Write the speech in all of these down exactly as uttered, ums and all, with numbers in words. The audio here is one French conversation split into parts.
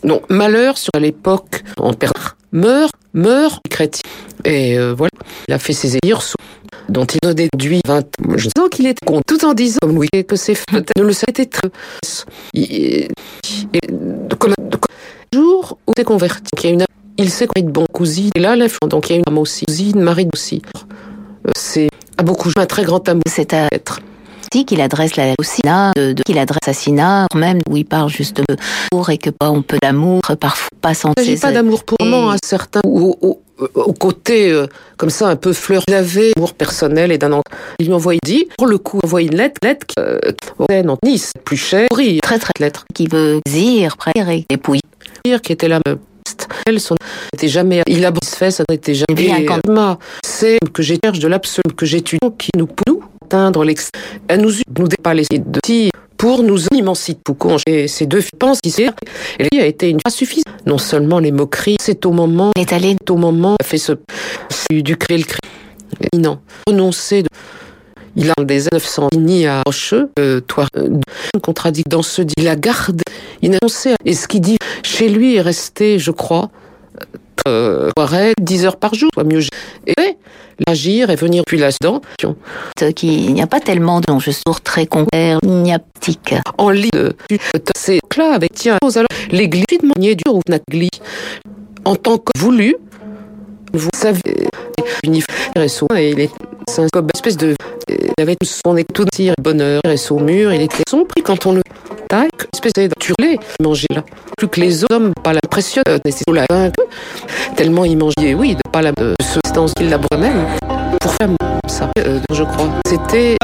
Donc, malheur sur l'époque, en perd, meurt, meurt, chrétien. Et euh, voilà, il a fait ses élirs sous dont il a déduit vingt. Je sens qu'il était con, tout en disant, comme Louis, que ses peut-être ne le savait très. Et, comme un jour où il s'est converti, il y a une, il s'est converti de bon cousine, et là, l'influence, donc il y a une femme aussi, cousine, Marie aussi. C'est à beaucoup, un très grand amour. C'est à être. Qu'il adresse la, au Sina, de, de, qu'il adresse à Sina, même où il parle juste de l'amour et que pas on peut d'amour parfois pas sans. Il ne s'agit pas d'amour purement à certains ou au, au, au côté euh, comme ça un peu fleur. Il avait amour personnel et d'un an. Il lui envoie dit pour le coup envoie une lettre, lettre qui euh, en Nice plus cher, très très lettre qui veut dire préférer dépouiller. Qui était la elle son n'était jamais il a fait ça n'était jamais un c'est que j'ai cherche de l'absolu que j'étudie qui nous pour nous atteindre l'ex elle nous nous dépasse les de tir pour nous immensifier Foucault et ces deux pensent ici et il a été une phrase suffisante non seulement les moqueries c'est au moment est allé au moment a fait ce du créer le cri non renoncer de il a des neuf cents ni à Rocheux, euh, toi, euh, contradict dans ce dit la garde, il a annoncé, et ce qu'il dit chez lui est resté, je crois, euh, dix heures par jour, soit mieux, et l'agir et venir puis là-dedans. Il n'y a pas tellement de je suis très concret, ignatique. En ligne, c'est là avec, tiens, alors, l'église de Monnier dur ou Natgli, en tant que voulu, vous savez, uniforme et il est c'est comme une espèce de il avait son tout tir bonheur et au mur il était son prix quand on le taille espèce de turlé manger là plus que les hommes pas l'impression c'est la tellement il mangeait oui de pas la de substance qu'il labourait même pour faire ça euh, je crois c'était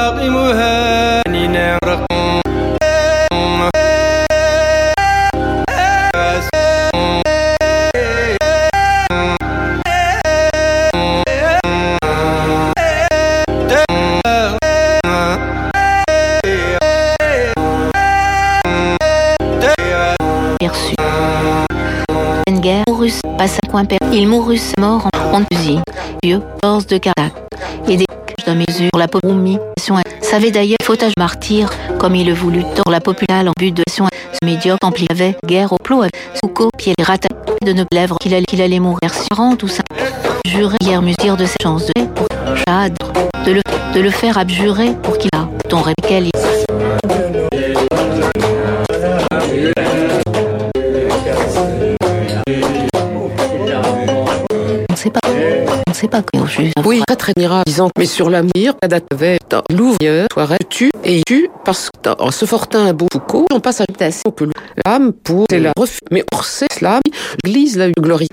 guerre mourut passe à coin père il mourut mort en, en fusil vieux force de Carac et des de mesure la population savait d'ailleurs fautage martyr comme il le voulut tordre la population en but de ce médiocre ampli avait guerre au plot Foucault pied les rata de ne lèvres qu'il allait, qu'il allait mourir sur tout ça jurer hier musir de ses chances de pour Chad de le de le faire abjurer pour qu'il a ton réquel on sait pas on sait pas que juste oui très très mira disant mais sur la mire la date avait l'ouvrier soirée tu et tu parce que en se fortin un beau Foucault on passe à l'habitation que l'âme pour c'est la refus mais or c'est l'âme l'église la glorie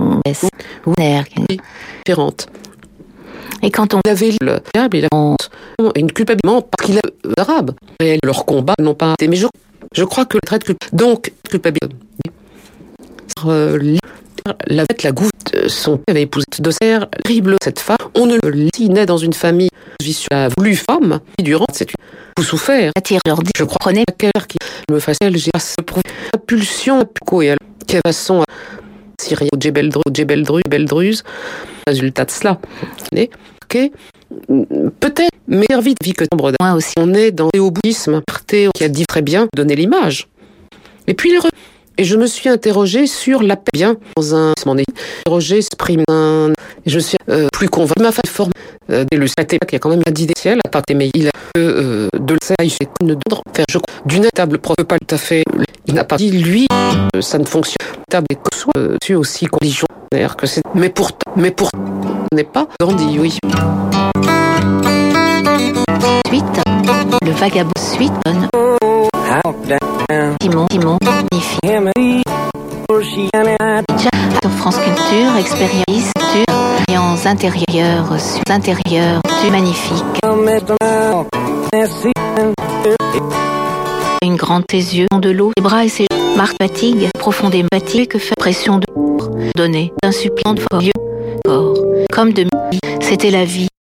différente et quand on avait le diable et la honte une culpabilité parce qu'il est arabe et leur combat n'ont pas été mais je, je crois que le trait de culpabilité donc culpabilité euh, la fête la goutte son père avait épousé de serre terrible cette femme on ne le naît dans une famille la voulue femme qui durant cette vous souffert attire leur dit je crois prenez laquelle qui me facile j'ai la pulsion et quelle façon Syrie au Djebeldru Djebeldru Beldruz résultat de cela ok peut-être mais vite vie que nombre moi aussi on est dans le bouddhisme qui a dit très bien donner l'image et puis les et je me suis interrogée sur la paix bien dans un mon interrogé exprime un et je suis euh, plus convaincue ma forme euh, le saté qui a quand même dit des ciels à part mais il a euh, de le il fait une d'autres faire je d'une table prof pas tout à fait il n'a pas dit lui euh, ça ne fonctionne table et que soit euh, tu aussi conditionnaire que c'est mais pour mais pour n'est pas Gandhi oui suite le vagabond suite Simon Simon magnifique sur France Culture expérience expérience intérieure sur intérieur du magnifique une grande tes yeux de l'eau les bras et ses marques fatigue profondément fatigue que fait pression de donner d'un suppliant de fort corps comme de c'était la vie